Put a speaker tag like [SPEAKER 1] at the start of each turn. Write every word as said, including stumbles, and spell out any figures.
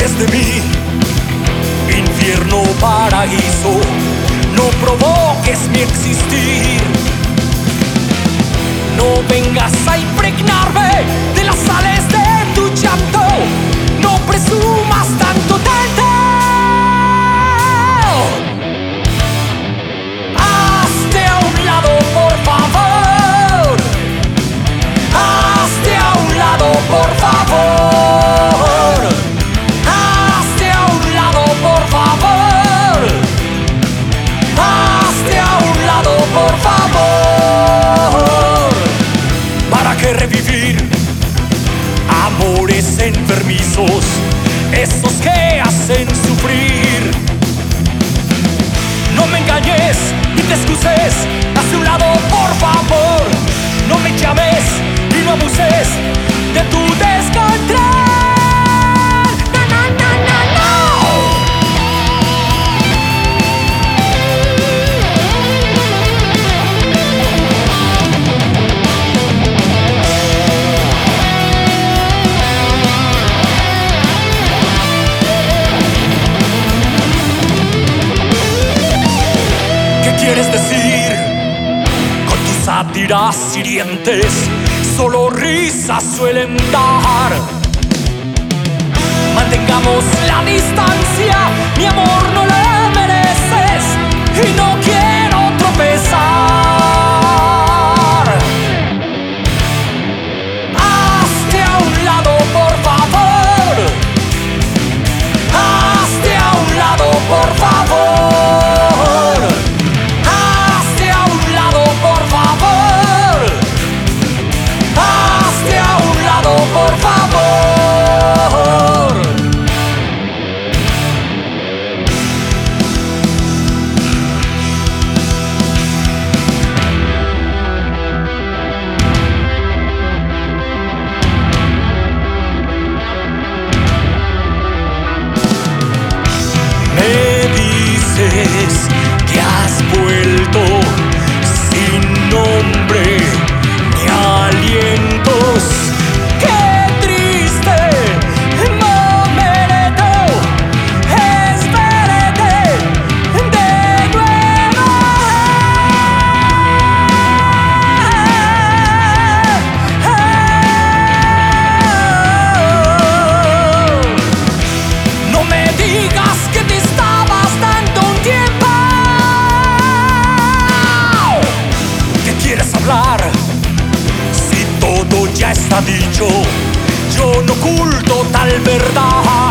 [SPEAKER 1] quieres de mí? Infierno, paraíso, no provoques mi existir. No vengas a impregnarme de las sales de tu llanto. No presumas tanto, tanto. Hazte a un lado, por favor. Hazte a un lado, por favor. Hazte a un lado, por favor. Hazte a un lado, por favor. ¿Para qué revivir amores enfermizos, esos que hacen sufrir? No me engañes ni te excuses, hazte un lado, por favor. No me llames y no abuses de tu descontrol. No, no, no, no, no. ¿Qué quieres decir con tus sátiras hirientes? Solo risas suelen dar. Mantengamos la distancia, mi amor, no la mereces y no quiero tropezar. Hazte a un lado, por favor. Hazte a un lado, por favor. Hazte a un lado, por favor. Hazte a un lado, por favor. Me dices que has vuelto sin nombre ni alientos. ¡Qué triste momento es verte de nuevo! No me digas que te estabas dando un tiempo. ¿Qué quieres hablar? Si todo ya está dicho, yo no oculto tal verdad.